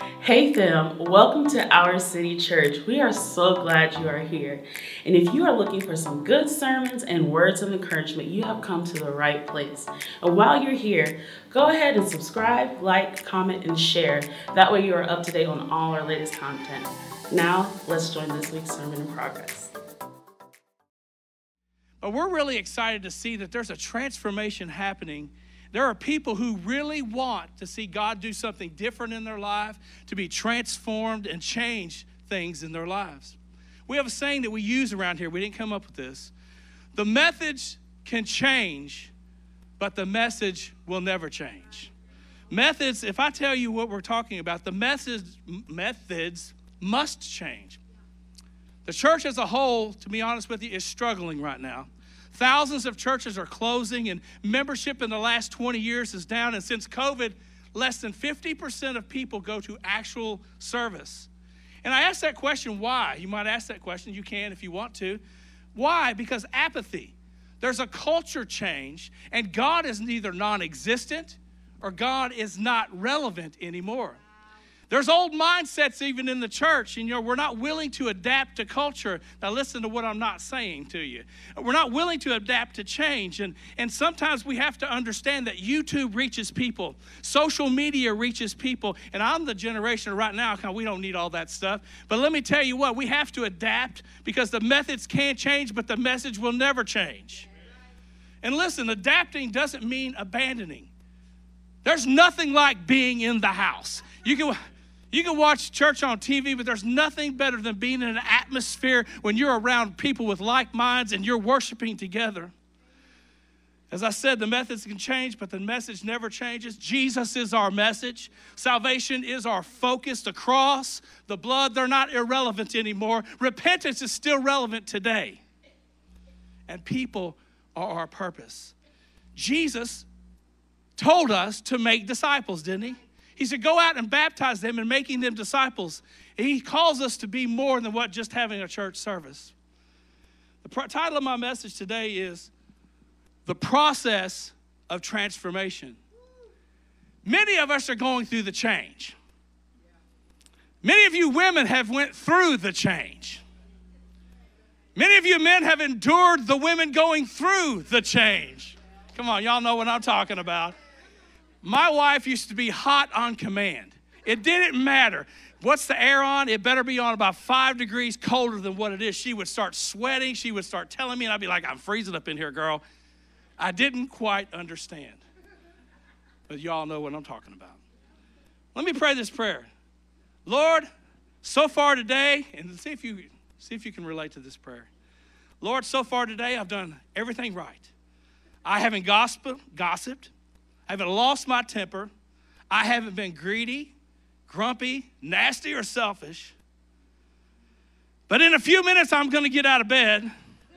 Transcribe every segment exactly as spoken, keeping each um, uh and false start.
Hey fam, welcome to Our City Church. We are so glad you are here. And if you are looking for some good sermons and words of encouragement, you have come to the right place. And while you're here, go ahead and subscribe, like, comment, and share. That way you are up to date on all our latest content. Now, let's join this week's Sermon in Progress. But we're really excited to see that there's a transformation happening. There are people who really want to see God do something different in their life, to be transformed and change things in their lives. We have a saying that we use around here. We didn't come up with this. The methods can change, but the message will never change. Methods, if I tell you what we're talking about, the methods, methods must change. The church as a whole, to be honest with you, is struggling right now. Thousands of churches are closing, and membership in the last twenty years is down. And since COVID, less than fifty percent of people go to actual service. And I ask that question, why? You might ask that question. You can if you want to. Why? Because apathy. There's a culture change, and God is neither non-existent or God is not relevant anymore. There's old mindsets even in the church, and you know, we're not willing to adapt to culture. Now listen to what I'm not saying to you. We're not willing to adapt to change, and, and sometimes we have to understand that YouTube reaches people, social media reaches people, and I'm the generation right now, we don't need all that stuff. But let me tell you what, we have to adapt because the methods can change, but the message will never change. And listen, adapting doesn't mean abandoning. There's nothing like being in the house. You can... You can watch church on T V, but there's nothing better than being in an atmosphere when you're around people with like minds and you're worshiping together. As I said, the methods can change, but the message never changes. Jesus is our message. Salvation is our focus. The cross, the blood, they're not irrelevant anymore. Repentance is still relevant today. And people are our purpose. Jesus told us to make disciples, didn't he? He said, go out and baptize them and making them disciples. And he calls us to be more than what just having a church service. The pro- title of my message today is The Process of Transformation. Many of us are going through the change. Many of you women have went through the change. Many of you men have endured the women going through the change. Come on, y'all know what I'm talking about. My wife used to be hot on command. It didn't matter. What's the air on? It better be on about five degrees colder than what it is. She would start sweating. She would start telling me, and I'd be like, I'm freezing up in here, girl. I didn't quite understand. But y'all know what I'm talking about. Let me pray this prayer. Lord, so far today, and see if you see if you can relate to this prayer. Lord, so far today, I've done everything right. I haven't gossip, gossiped. I haven't lost my temper. I haven't been greedy, grumpy, nasty, or selfish. But in a few minutes, I'm going to get out of bed,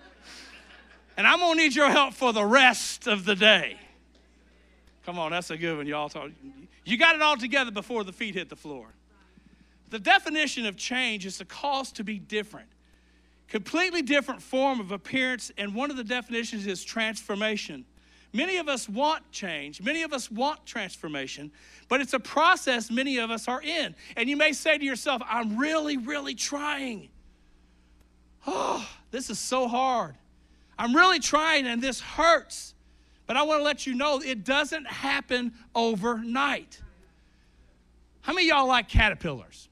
and I'm going to need your help for the rest of the day. Come on, that's a good one, y'all. You got it all together before the feet hit the floor. The definition of change is the cause to be different. Completely different form of appearance, and one of the definitions is transformation. Many of us want change. Many of us want transformation, but it's a process many of us are in. And you may say to yourself, I'm really, really trying. Oh, this is so hard. I'm really trying and this hurts. But I want to let you know it doesn't happen overnight. How many of y'all like caterpillars?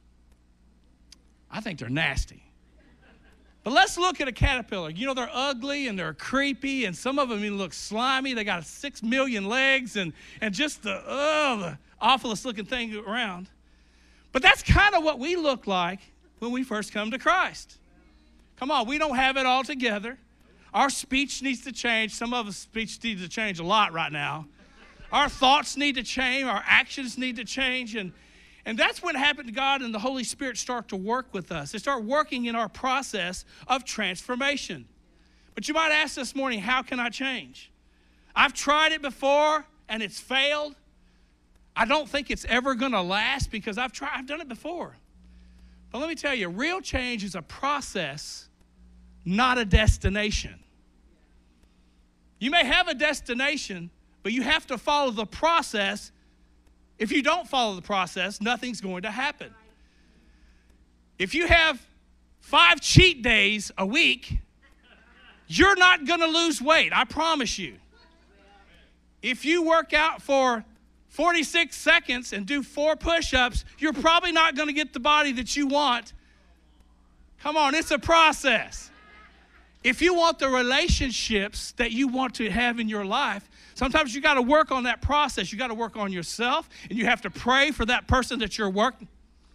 I think they're nasty. But let's look at a caterpillar. You know, they're ugly and they're creepy, and some of them even look slimy. They got six million legs and, and just the, oh, the awfulest looking thing around. But that's kind of what we look like when we first come to Christ. Come on, we don't have it all together. Our speech needs to change. Some of us speech needs to change a lot right now. Our thoughts need to change. Our actions need to change. And And that's when happened to God and the Holy Spirit start to work with us. They start working in our process of transformation. But you might ask this morning, how can I change? I've tried it before and it's failed. I don't think it's ever gonna last because I've tried, I've done it before. But let me tell you, real change is a process, not a destination. You may have a destination, but you have to follow the process If you don't follow the process, nothing's going to happen. If you have five cheat days a week, you're not going to lose weight, I promise you. If you work out for forty-six seconds and do four push-ups, you're probably not going to get the body that you want. Come on, it's a process. If you want the relationships that you want to have in your life, sometimes you got to work on that process. You got to work on yourself, and you have to pray for that person that you're working.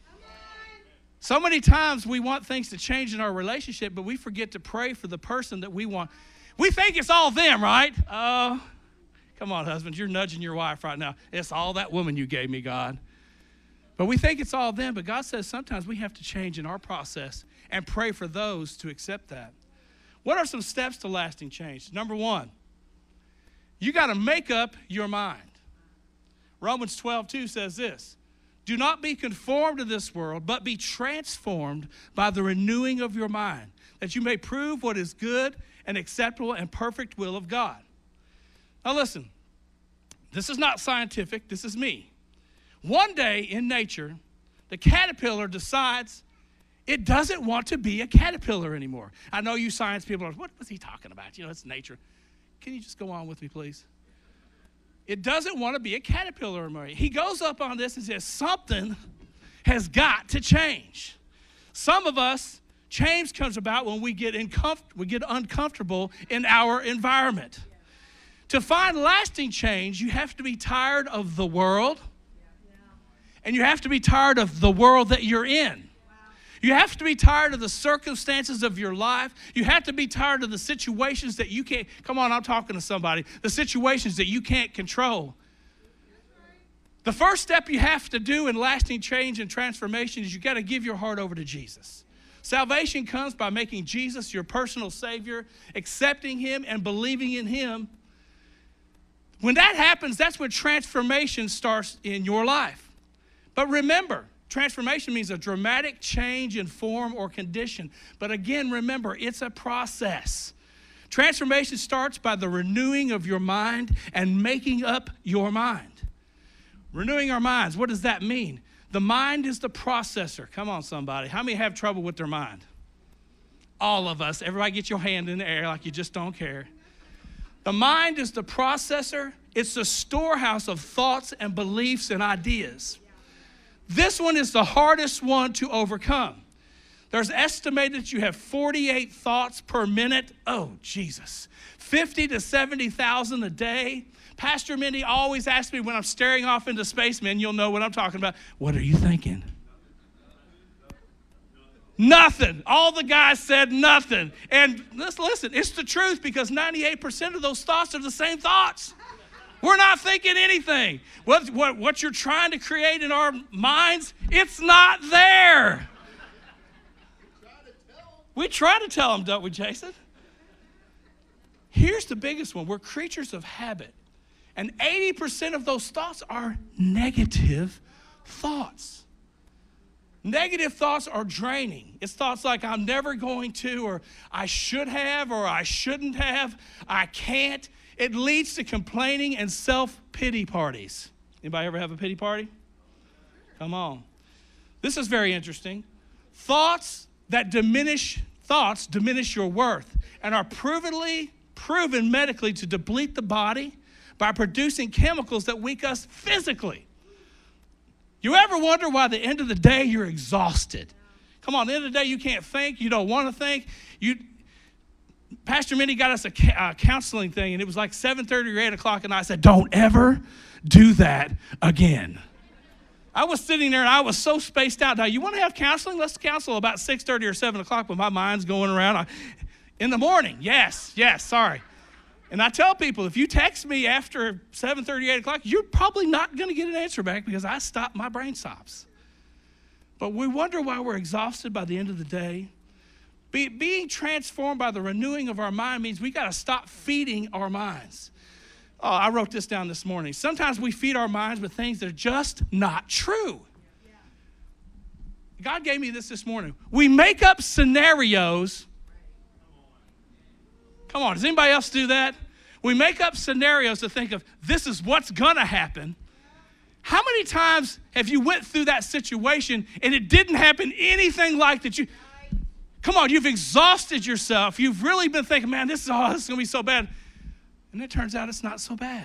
So many times we want things to change in our relationship, but we forget to pray for the person that we want. We think it's all them, right? Oh, uh, come on, husbands, you're nudging your wife right now. It's all that woman you gave me, God. But we think it's all them, but God says sometimes we have to change in our process and pray for those to accept that. What are some steps to lasting change? Number one, you got to make up your mind. Romans twelve two says this, do not be conformed to this world, but be transformed by the renewing of your mind, that you may prove what is good and acceptable and perfect will of God. Now listen, this is not scientific, this is me. One day in nature, the caterpillar decides it doesn't want to be a caterpillar anymore. I know you science people are, what was he talking about? You know, it's nature. Can you just go on with me, please? It doesn't want to be a caterpillar anymore. He goes up on this and says, something has got to change. Some of us, change comes about when we get, incomf- we get uncomfortable in our environment. To find lasting change, you have to be tired of the world, and you have to be tired of the world that you're in. You have to be tired of the circumstances of your life. You have to be tired of the situations that you can't, come on, I'm talking to somebody, the situations that you can't control. The first step you have to do in lasting change and transformation is you got to give your heart over to Jesus. Salvation comes by making Jesus your personal Savior, accepting Him and believing in Him. When that happens, that's when transformation starts in your life. But remember, transformation means a dramatic change in form or condition. But again, remember, it's a process. Transformation starts by the renewing of your mind and making up your mind. Renewing our minds, what does that mean? The mind is the processor. Come on, somebody. How many have trouble with their mind? All of us. Everybody get your hand in the air like you just don't care. The mind is the processor. It's the storehouse of thoughts and beliefs and ideas. This one is the hardest one to overcome. There's estimated that you have forty-eight thoughts per minute. Oh, Jesus. fifty to seventy thousand a day. Pastor Mindy always asks me when I'm staring off into space, man, you'll know what I'm talking about. What are you thinking? Nothing. All the guys said nothing. And let's listen, it's the truth because ninety-eight percent of those thoughts are the same thoughts. We're not thinking anything. What, what, what you're trying to create in our minds, it's not there. We try to tell them, don't we, Jason? Here's the biggest one. We're creatures of habit. And eighty percent of those thoughts are negative thoughts. Negative thoughts are draining. It's thoughts like I'm never going to, or I should have, or I shouldn't have, I can't. It leads to complaining and self-pity parties. Anybody ever have a pity party? Come on. This is very interesting. Thoughts that diminish, thoughts diminish your worth and are provenly, proven medically to deplete the body by producing chemicals that weaken us physically. You ever wonder why at the end of the day you're exhausted? Come on, at the end of the day you can't think, you don't want to think. You, Pastor Minnie got us a uh, counseling thing, and it was like seven thirty or eight o'clock, and I said, don't ever do that again. I was sitting there, and I was so spaced out. Now, you want to have counseling? Let's counsel about six thirty or seven o'clock when my mind's going around. I, in the morning, yes, yes, sorry. And I tell people, if you text me after seven thirty, eight o'clock, you're probably not going to get an answer back because I stopped, my brain stops. But we wonder why we're exhausted by the end of the day. Be, being transformed by the renewing of our mind means we got to stop feeding our minds. Oh, I wrote this down this morning. Sometimes we feed our minds with things that are just not true. God gave me this this morning. We make up scenarios. Come on, does anybody else do that? We make up scenarios to think of this is what's going to happen. How many times have you went through that situation and it didn't happen anything like that? You, come on, you've exhausted yourself. You've really been thinking, man, this is, oh, this is going to be so bad. And it turns out it's not so bad.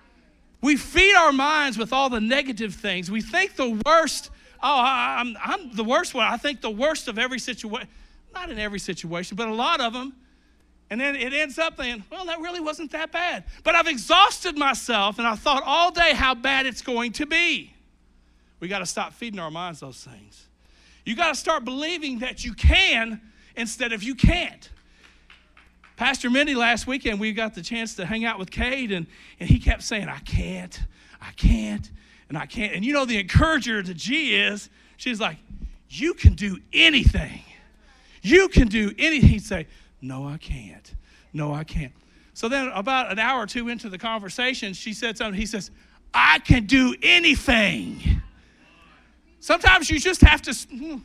We feed our minds with all the negative things. We think the worst, oh, I, I'm, I'm the worst one. I think the worst of every situation. Not in every situation, but a lot of them. And then it ends up thinking, well, that really wasn't that bad. But I've exhausted myself, and I thought all day how bad it's going to be. We got to stop feeding our minds those things. You got to start believing that you can instead of you can't. Pastor Mindy, last weekend, we got the chance to hang out with Cade, and, and he kept saying, I can't, I can't, and I can't. And you know the encourager that G is, she's like, you can do anything. You can do anything. He'd say, no, I can't. No, I can't. So then about an hour or two into the conversation, she said something. He says, I can do anything. Sometimes you just have to,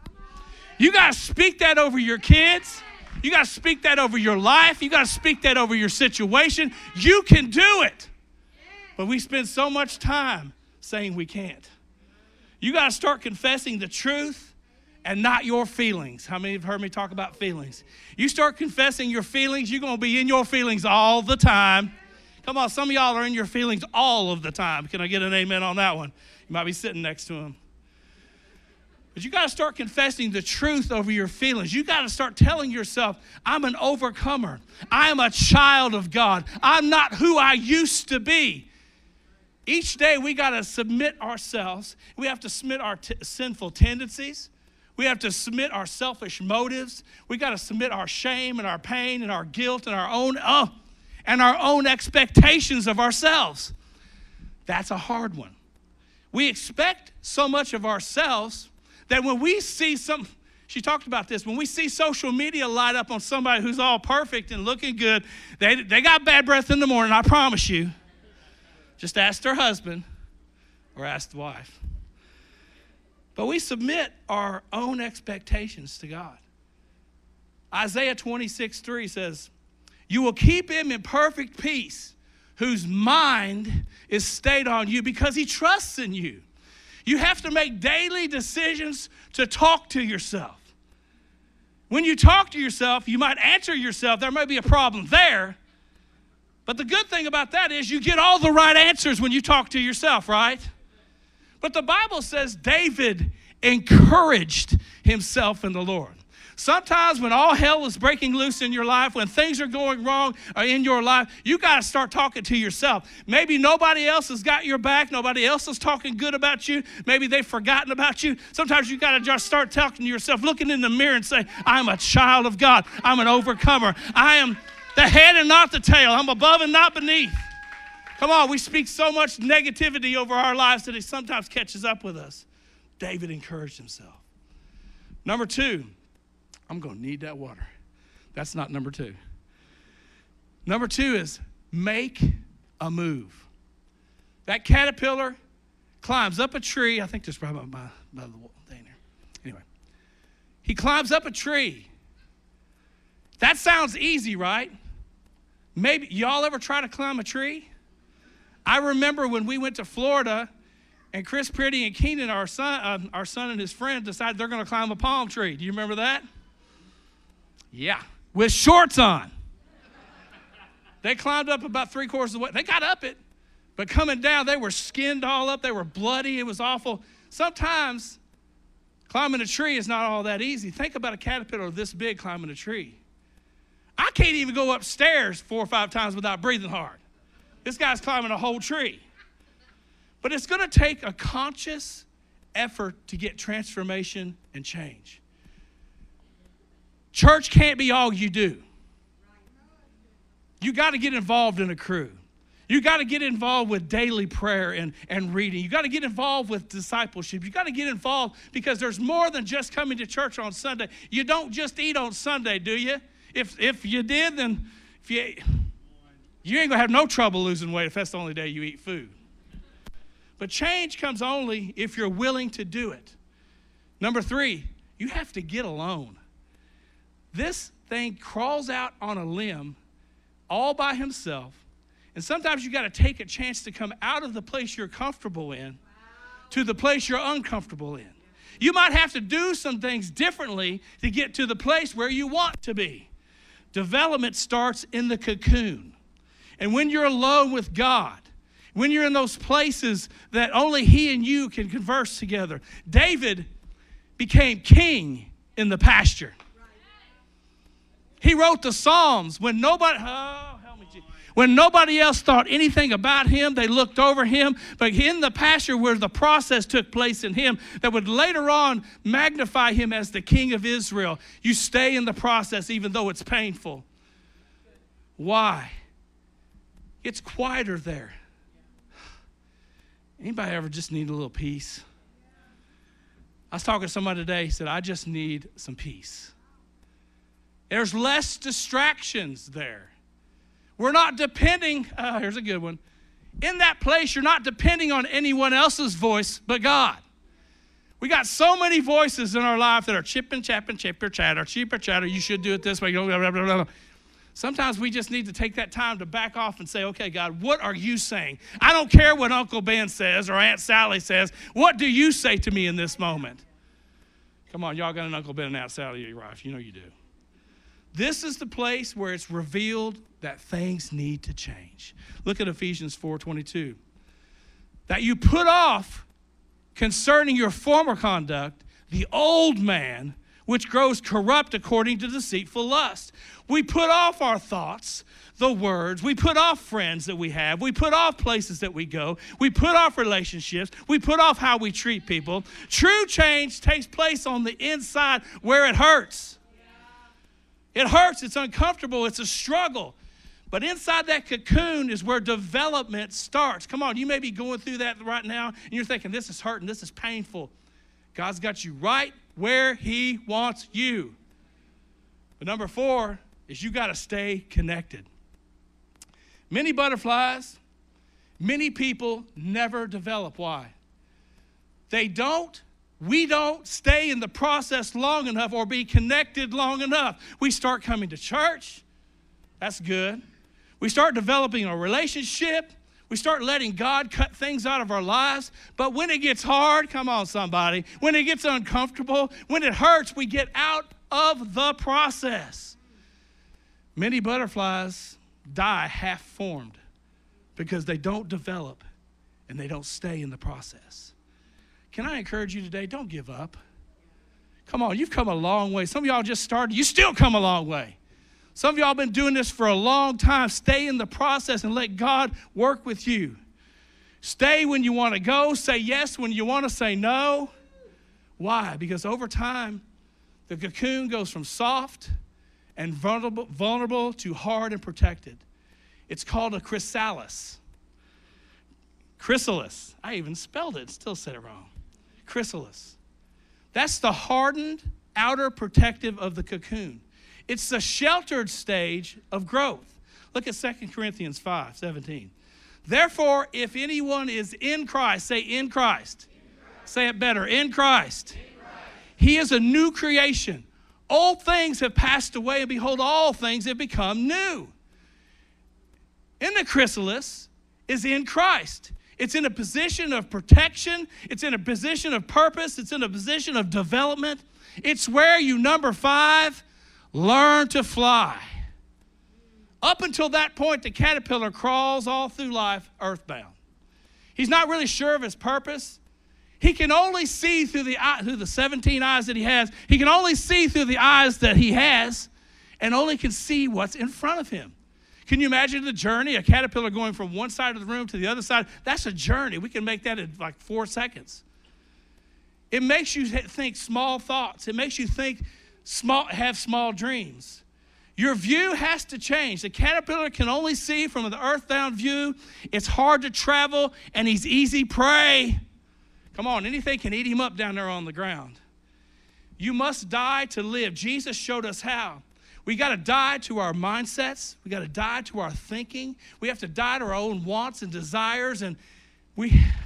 you got to speak that over your kids. You got to speak that over your life. You got to speak that over your situation. You can do it. But we spend so much time saying we can't. You got to start confessing the truth and not your feelings. How many have heard me talk about feelings? You start confessing your feelings, you're going to be in your feelings all the time. Come on, some of y'all are in your feelings all of the time. Can I get an amen on that one? You might be sitting next to him. But you got to start confessing the truth over your feelings. You got to start telling yourself, I'm an overcomer. I am a child of God. I'm not who I used to be. Each day we got to submit ourselves. We have to submit our t- sinful tendencies. We have to submit our selfish motives. We got to submit our shame and our pain and our guilt and our own uh, and our own expectations of ourselves. That's a hard one. We expect so much of ourselves that when we see some, she talked about this, when we see social media light up on somebody who's all perfect and looking good, they, they got bad breath in the morning, I promise you. Just ask their husband or ask the wife. But we submit our own expectations to God. Isaiah twenty-six three says, you will keep him in perfect peace, whose mind is stayed on you because he trusts in you. You have to make daily decisions to talk to yourself. When you talk to yourself, you might answer yourself. There may be a problem there. But the good thing about that is you get all the right answers when you talk to yourself, right? But the Bible says David encouraged himself in the Lord. Sometimes when all hell is breaking loose in your life, when things are going wrong in your life, you got to start talking to yourself. Maybe nobody else has got your back. Nobody else is talking good about you. Maybe they've forgotten about you. Sometimes you got to just start talking to yourself, looking in the mirror and say, I'm a child of God. I'm an overcomer. I am the head and not the tail. I'm above and not beneath. Come on, we speak so much negativity over our lives that it sometimes catches up with us. David encouraged himself. Number two, I'm going to need that water. That's not number two. Number two is make a move. That caterpillar climbs up a tree. I think there's probably by, by the thing there. Anyway, he climbs up a tree. That sounds easy, right? Maybe y'all ever try to climb a tree? I remember when we went to Florida and Chris Pretty and Keenan, our son, uh, our son and his friend, decided they're going to climb a palm tree. Do you remember that? Yeah, with shorts on. They climbed up about three quarters of the way. They got up it, but coming down, they were skinned all up. They were bloody. It was awful. Sometimes climbing a tree is not all that easy. Think about a caterpillar this big climbing a tree. I can't even go upstairs four or five times without breathing hard. This guy's climbing a whole tree. But it's going to take a conscious effort to get transformation and change. Church can't be all you do. You got to get involved in a crew. You got to get involved with daily prayer and, and reading. You got to get involved with discipleship. You got to get involved because there's more than just coming to church on Sunday. You don't just eat on Sunday, do you? If if you did, then if you you ain't gonna have no trouble losing weight if that's the only day you eat food. But change comes only if you're willing to do it. Number three, you have to get alone. This thing crawls out on a limb all by himself, And sometimes you got to take a chance to come out of the place you're comfortable in to the place you're uncomfortable in. You might have to do some things differently to get to the place where you want to be. Development starts in the cocoon. And when you're alone with God, when you're in those places that only he and you can converse together. David became king in the pasture. He wrote the Psalms when nobody, oh, help me, Jesus. When nobody else thought anything about him, they looked over him. But in the pasture where the process took place in him that would later on magnify him as the king of Israel, you stay in the process even though it's painful. Why? It's quieter there. Anybody ever just need a little peace? I was talking to somebody today, he said, I just need some peace. There's less distractions there. We're not depending, uh, here's a good one. In that place, you're not depending on anyone else's voice but God. We got so many voices in our life that are chipping, chapping, chipper, chatter, cheaper, chatter. You should do it this way. Blah, blah, blah, blah. Sometimes we just need to take that time to back off and say, okay, God, what are you saying? I don't care what Uncle Ben says or Aunt Sally says. What do you say to me in this moment? Come on, y'all got an Uncle Ben and Aunt Sally in your life. You know you do. This is the place where it's revealed that things need to change. Look at Ephesians four twenty-two. That you put off concerning your former conduct the old man, which grows corrupt according to deceitful lust. We put off our thoughts, the words. We put off friends that we have. We put off places that we go. We put off relationships. We put off how we treat people. True change takes place on the inside where it hurts. It hurts. It's uncomfortable. It's a struggle. But inside that cocoon is where development starts. Come on, you may be going through that right now, and you're thinking, this is hurting, this is painful. God's got you right where he wants you. But number four is you got to stay connected. Many butterflies, many people never develop. Why? They don't. We don't stay in the process long enough or be connected long enough. We start coming to church. That's good. We start developing a relationship. We start letting God cut things out of our lives. But when it gets hard, come on somebody, when it gets uncomfortable, when it hurts, we get out of the process. Many butterflies die half formed because they don't develop and they don't stay in the process. Can I encourage you today? Don't give up. Come on, you've come a long way. Some of y'all just started. You still come a long way. Some of y'all been doing this for a long time. Stay in the process and let God work with you. Stay when you want to go. Say yes when you want to say no. Why? Because over time, the cocoon goes from soft and vulnerable, vulnerable to hard and protected. It's called a chrysalis. Chrysalis. I even spelled it, still said it wrong. Chrysalis. That's the hardened outer protective of the cocoon. It's the sheltered stage of growth. Look at Second Corinthians five seventeen. Therefore, if anyone is in Christ, say in Christ. In Christ. Say it better, in Christ. In Christ. He is a new creation. Old things have passed away, and behold, all things have become new. In the chrysalis is in Christ. It's in a position of protection. It's in a position of purpose. It's in a position of development. It's where you, number five, learn to fly. Up until that point, the caterpillar crawls all through life earthbound. He's not really sure of his purpose. He can only see through the eye, through the seventeen eyes that he has. He can only see through the eyes that he has and only can see what's in front of him. Can you imagine the journey? A caterpillar going from one side of the room to the other side. That's a journey. We can make that in like four seconds. It makes you think small thoughts. It makes you think small, have small dreams. Your view has to change. The caterpillar can only see from the earthbound view. It's hard to travel, and he's easy prey. Come on, anything can eat him up down there on the ground. You must die to live. Jesus showed us how. We got to die to our mindsets. We got to die to our thinking. We have to die to our own wants and desires, and we,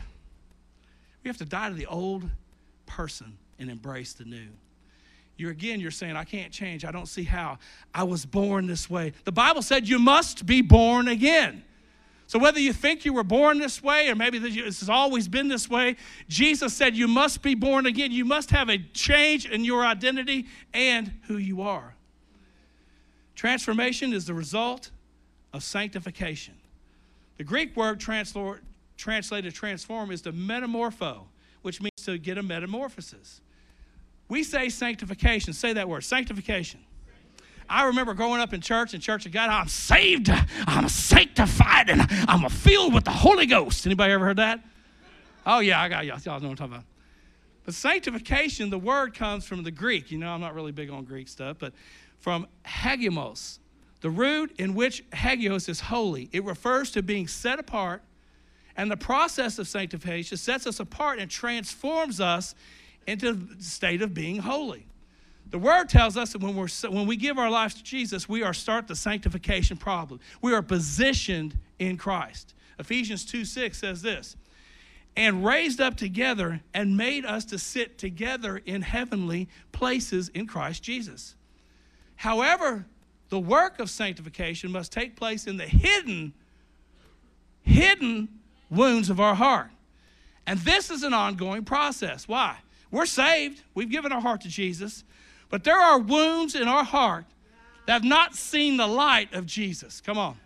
we have to die to the old person and embrace the new. You're again, you're saying, I can't change. I don't see how. I was born this way. The Bible said you must be born again. So whether you think you were born this way or maybe this has always been this way, Jesus said you must be born again. You must have a change in your identity and who you are. Transformation is the result of sanctification. The Greek word translo- translated transform is to metamorpho, which means to get a metamorphosis. We say sanctification. Say that word, sanctification. I remember growing up in church, in Church of God, I'm saved, I'm sanctified, and I'm filled with the Holy Ghost. Anybody ever heard that? Oh, yeah, I got y'all. Y'all know what I'm talking about. But sanctification, the word comes from the Greek. You know, I'm not really big on Greek stuff, but from hagios, the root in which hagios is holy. It refers to being set apart, and the process of sanctification sets us apart and transforms us into the state of being holy. The word tells us that when, we're, when we give our lives to Jesus, we are start the sanctification problem. We are positioned in Christ. Ephesians two six says this, and raised up together and made us to sit together in heavenly places in Christ Jesus. However, the work of sanctification must take place in the hidden, hidden wounds of our heart. And this is an ongoing process. Why? We're saved. We've given our heart to Jesus. But there are wounds in our heart that have not seen the light of Jesus. Come on.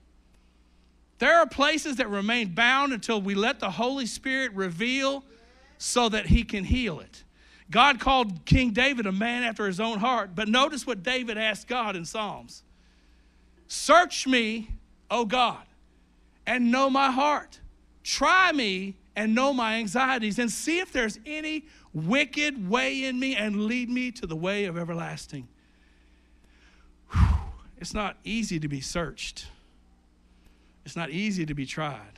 There are places that remain bound until we let the Holy Spirit reveal so that he can heal it. God called King David a man after his own heart, but notice what David asked God in Psalms. Search me, O God, and know my heart. Try me and know my anxieties, and see if there's any wicked way in me, and lead me to the way of everlasting. Whew. It's not easy to be searched. It's not easy to be tried.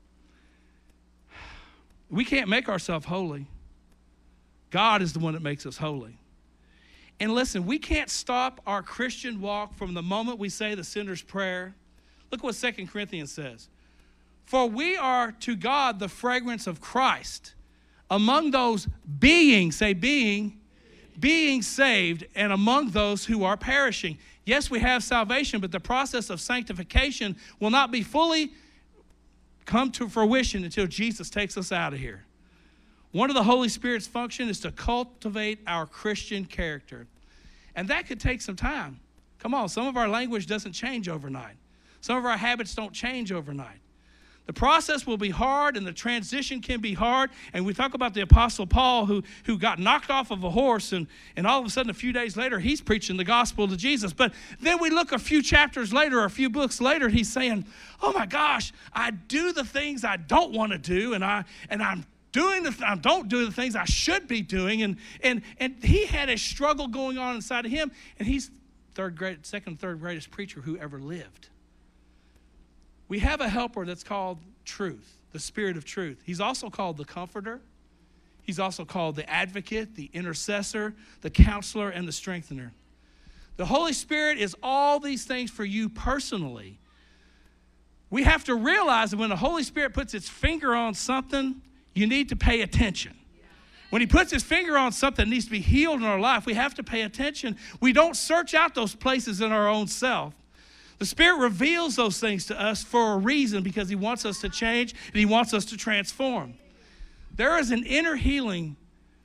We can't make ourselves holy. God is the one that makes us holy. And listen, we can't stop our Christian walk from the moment we say the sinner's prayer. Look what Second Corinthians says. For we are to God the fragrance of Christ among those being, say being, being saved, and among those who are perishing. Yes, we have salvation, but the process of sanctification will not be fully come to fruition until Jesus takes us out of here. One of the Holy Spirit's function is to cultivate our Christian character. And that could take some time. Come on, some of our language doesn't change overnight. Some of our habits don't change overnight. The process will be hard, and the transition can be hard. And we talk about the Apostle Paul who, who got knocked off of a horse, and, and all of a sudden, a few days later, he's preaching the gospel to Jesus. But then we look a few chapters later, or a few books later, he's saying, oh my gosh, I do the things I don't want to do, and, I, and I'm doing the, I don't do the things I should be doing. And, and, and he had a struggle going on inside of him, and he's third grade, second, third greatest preacher who ever lived. We have a helper that's called truth, the Spirit of truth. He's also called the comforter. He's also called the advocate, the intercessor, the counselor, and the strengthener. The Holy Spirit is all these things for you personally. We have to realize that when the Holy Spirit puts its finger on something, you need to pay attention. When he puts his finger on something that needs to be healed in our life, we have to pay attention. We don't search out those places in our own self. The Spirit reveals those things to us for a reason, because he wants us to change and he wants us to transform. There is an inner healing,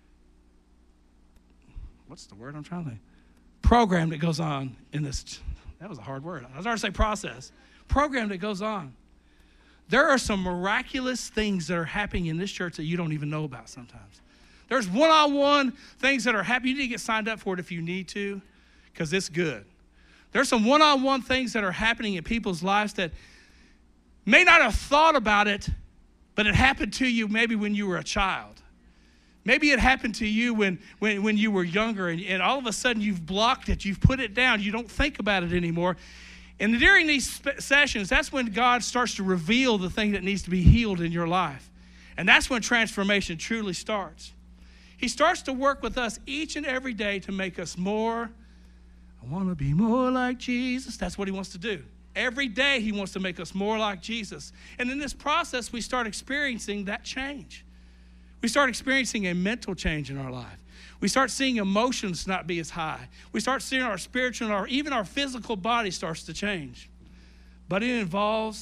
what's the word I'm trying to say? Program that goes on in this, that was a hard word. I was going to say process. Program that goes on. There are some miraculous things that are happening in this church that you don't even know about sometimes. There's one-on-one things that are happening. You need to get signed up for it if you need to, because it's good. There's some one-on-one things that are happening in people's lives that may not have thought about it, but it happened to you maybe when you were a child. Maybe it happened to you when, when, when you were younger, and, and all of a sudden you've blocked it. You've put it down. You don't think about it anymore. And during these sp- sessions, that's when God starts to reveal the thing that needs to be healed in your life. And that's when transformation truly starts. He starts to work with us each and every day to make us more. I want to be more like Jesus. That's what he wants to do. Every day he wants to make us more like Jesus. And in this process, we start experiencing that change. We start experiencing a mental change in our life. We start seeing emotions not be as high. We start seeing our spiritual, or even our physical body starts to change. But it involves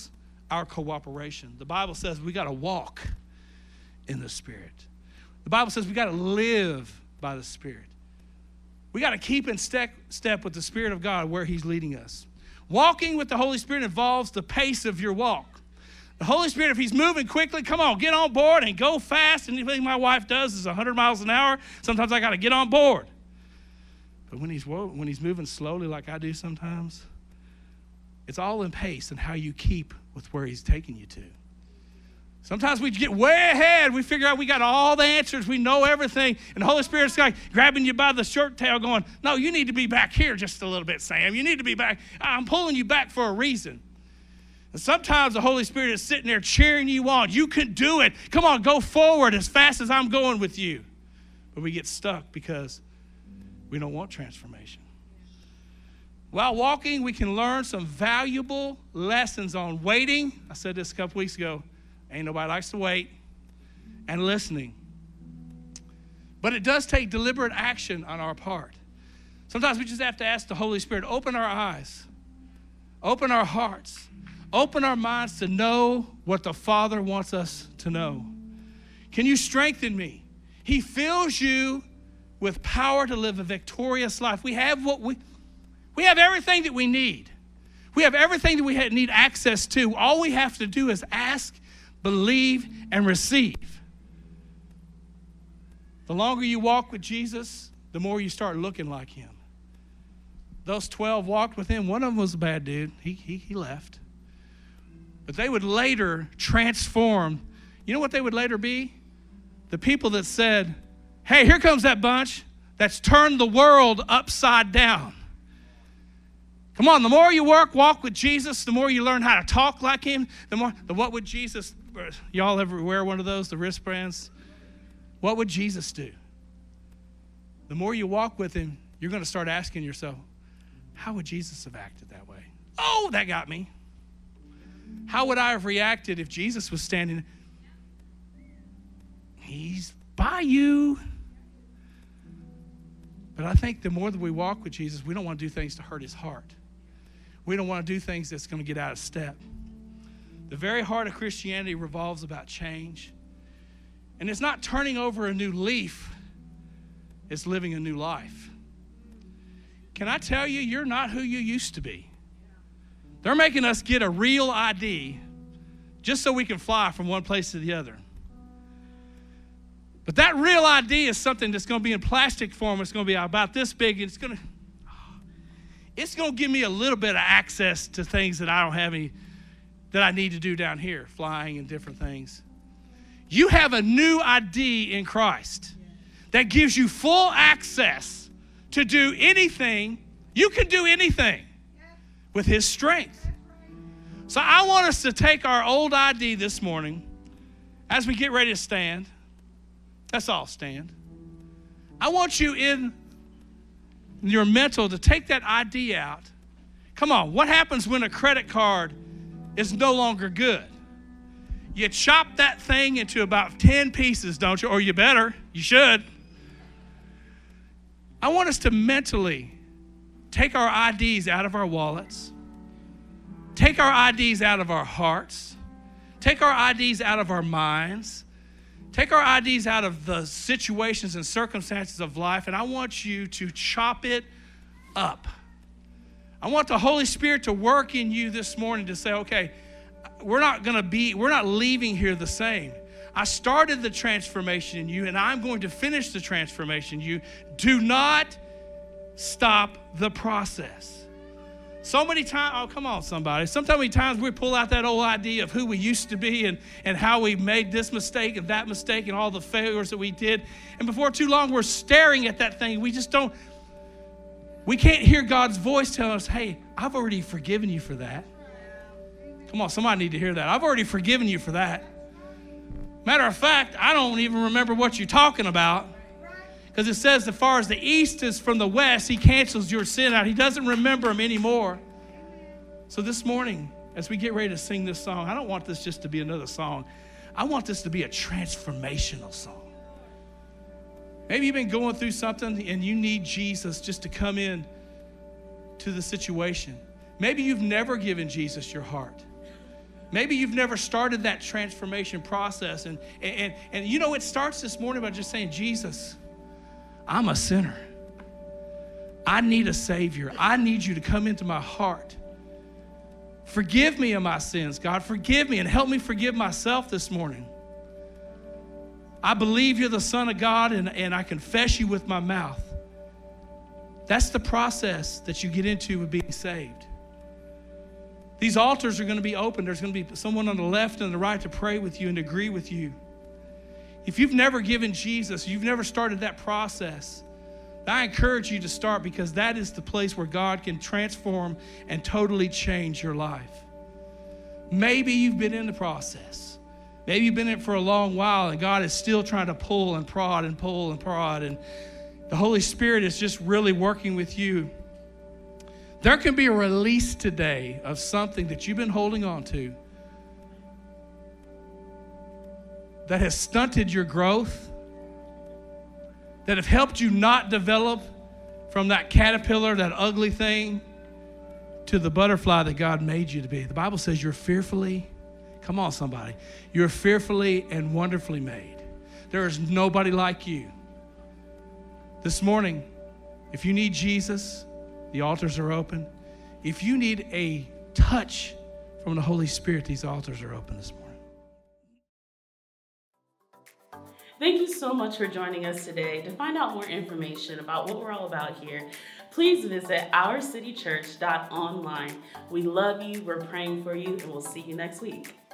our cooperation. The Bible says we got to walk in the Spirit. The Bible says we got to live by the Spirit. We got to keep in step, step with the Spirit of God where he's leading us. Walking with the Holy Spirit involves the pace of your walk. The Holy Spirit, if he's moving quickly, come on, get on board and go fast. Anything my wife does is one hundred miles an hour. Sometimes I got to get on board. But when he's, when he's moving slowly like I do sometimes, it's all in pace and how you keep with where he's taking you to. Sometimes we get way ahead. We figure out we got all the answers. We know everything. And the Holy Spirit's like grabbing you by the shirt tail going, no, you need to be back here just a little bit, Sam. You need to be back. I'm pulling you back for a reason. And sometimes the Holy Spirit is sitting there cheering you on. You can do it. Come on, go forward as fast as I'm going with you. But we get stuck because we don't want transformation. While walking, we can learn some valuable lessons on waiting. I said this a couple weeks ago. Ain't nobody likes to wait. And listening. But it does take deliberate action on our part. Sometimes we just have to ask the Holy Spirit, open our eyes. Open our hearts. Open our minds to know what the Father wants us to know. Can you strengthen me? He fills you with power to live a victorious life. We have what we, we have everything that we need. We have everything that we need access to. All we have to do is ask, believe, and receive. The longer you walk with Jesus, the more you start looking like him. Those twelve walked with him. One of them was a bad dude. He, he, he left. But they would later transform. You know what they would later be? The people that said, hey, here comes that bunch that's turned the world upside down. Come on, the more you work, walk with Jesus, the more you learn how to talk like him, the more, the what would Jesus, y'all ever wear one of those, the wristbands? What would Jesus do? The more you walk with him, you're going to start asking yourself, how would Jesus have acted that way? Oh, that got me. How would I have reacted if Jesus was standing? He's by you. But I think the more that we walk with Jesus, we don't want to do things to hurt his heart. We don't want to do things that's going to get out of step. The very heart of Christianity revolves about change. And it's not turning over a new leaf. It's living a new life. Can I tell you, you're not who you used to be. They're making us get a real I D just so we can fly from one place to the other. But that real I D is something that's going to be in plastic form. It's going to be about this big. It's going to, it's going to give me a little bit of access to things that I don't have any, that I need to do down here, flying and different things. You have a new I D in Christ that gives you full access to do anything. You can do anything with his strength. So I want us to take our old I D this morning as we get ready to stand. Let's all stand. I want you in your mental to take that I D out. Come on, what happens when a credit card is no longer good? You chop that thing into about ten pieces, don't you? Or you better, you should. I want us to mentally take our I Ds out of our wallets, take our I Ds out of our hearts, take our I Ds out of our minds, take our I Ds out of the situations and circumstances of life, and I want you to chop it up. I want the Holy Spirit to work in you this morning to say, okay, we're not going to be, we're not leaving here the same. I started the transformation in you, and I'm going to finish the transformation in you. Do not stop the process. So many times, oh, come on, somebody. Sometimes many times we pull out that old idea of who we used to be and, and how we made this mistake and that mistake and all the failures that we did. And before too long, we're staring at that thing. We just don't, we can't hear God's voice telling us, hey, I've already forgiven you for that. Come on, somebody need to hear that. I've already forgiven you for that. Matter of fact, I don't even remember what you're talking about. Because it says as far as the east is from the west, he cancels your sin out. He doesn't remember them anymore. So this morning, as we get ready to sing this song, I don't want this just to be another song. I want this to be a transformational song. Maybe you've been going through something and you need Jesus just to come in to the situation. Maybe you've never given Jesus your heart. Maybe you've never started that transformation process. And, and, and you know, it starts this morning by just saying, Jesus, I'm a sinner. I need a Savior. I need you to come into my heart. Forgive me of my sins, God. Forgive me and help me forgive myself this morning. I believe you're the Son of God, and, and I confess you with my mouth. That's the process that you get into with being saved. These altars are going to be open. There's going to be someone on the left and the right to pray with you and agree with you. If you've never given Jesus, you've never started that process, I encourage you to start, because that is the place where God can transform and totally change your life. Maybe you've been in the process. Maybe you've been in it for a long while, and God is still trying to pull and prod and pull and prod, and the Holy Spirit is just really working with you. There can be a release today of something that you've been holding on to that has stunted your growth, that have helped you not develop from that caterpillar, that ugly thing, to the butterfly that God made you to be. The Bible says you're fearfully, come on somebody, you're fearfully and wonderfully made. There is nobody like you. This morning, if you need Jesus, the altars are open. If you need a touch from the Holy Spirit, these altars are open this morning. Thank you so much for joining us today. To find out more information about what we're all about here, please visit our city church dot online. We love you, we're praying for you, and we'll see you next week.